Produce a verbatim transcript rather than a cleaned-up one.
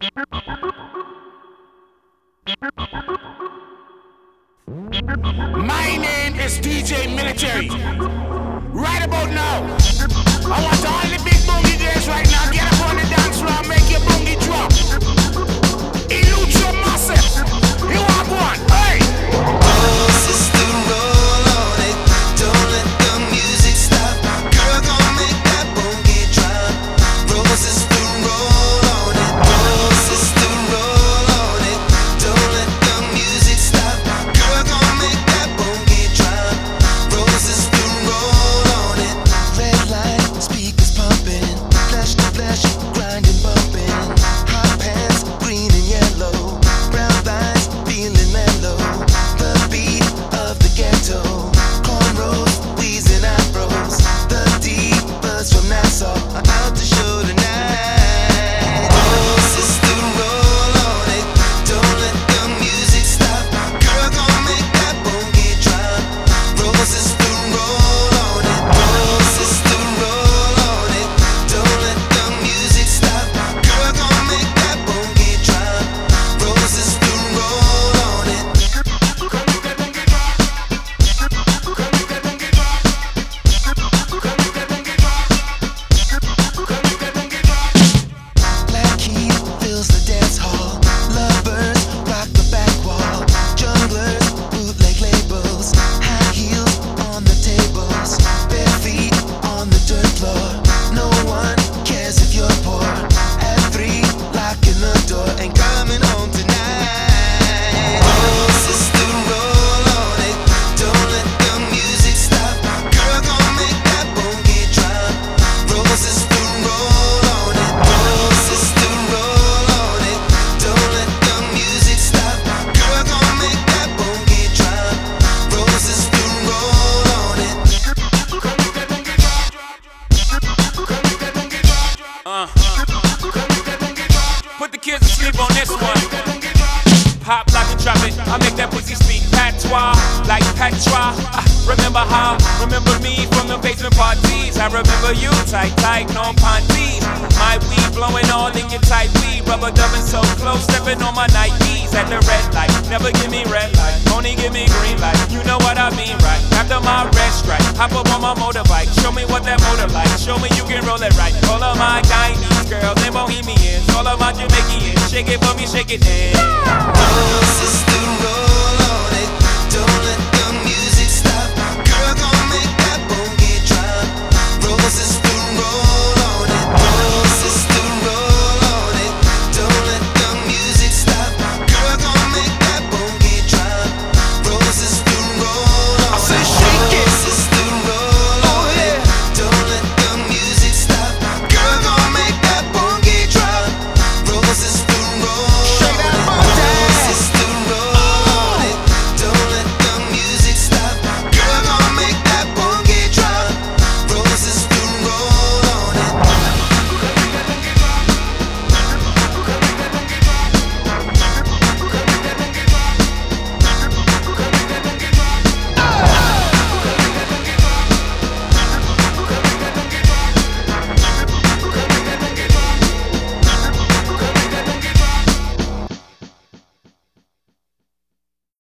My name is D J Military. Right about now, I want all the big boogie girls right now get up on the dance floor and make your boogie drop. Elude your massive. You want one? Hey! Oh, sister, roll on it. Don't let the music stop. Girl, gon' make that boogie drop. Roll, sister, roll on it. Oh, sister, roll on it. Don't let the music stop. Girl, gon' make that boogie drop. Roll, sister, roll on it. Red light, speakers pumping. Flash to flash, grinding, bumping. Hot pants, green and yellow. Brown thighs, feeling mellow. The beat of the ghetto. Cornrows, wheezing afros. The divas from Nassau are out to show tonight. Oh, sister, roll on it. Don't let the music stop. Girl, gon' make that boogie drop. Roll, sister, roll on it. Oh, sister, roll on it. Don't let the music stop. Girl, gon' make that boogie drop. Roll, sister, roll on it. Black Keith fills the dance hall. Lovers rock the back wall. Junglers bootleg labels. High heels on the tables. Bare feet on the dirt floor. No one cares if you're poor. At three, locking the door and coming home tonight. Oh, sister, roll on it. Don't let the music stop. Girl, gon' make that boogie drop. Roll, sister, roll on it. Oh, sister, roll on it. Don't let the music stop. Girl, gon' make that boogie drop. Roll, sister, roll on it. Uh. Put the kids to sleep on this one. Pop, lock, and drop it. I make that pussy speak patois, like patois. I remember how, remember me from the basement parties. I remember you, tight, tight, no panties. My weed blowing all in your tight weed. Rubber dubbing so close, stepping on my Nikes at the red light. Never give me red light, only give me green light. You know what I mean, right? After my red stripe, hop up on my motorbike. Show me what that motor like. Show me you can roll it right. All of my Guyanese girls, they Bohemians. All of my Jamaicans, shake it for me, shake it then. Oh, sister, roll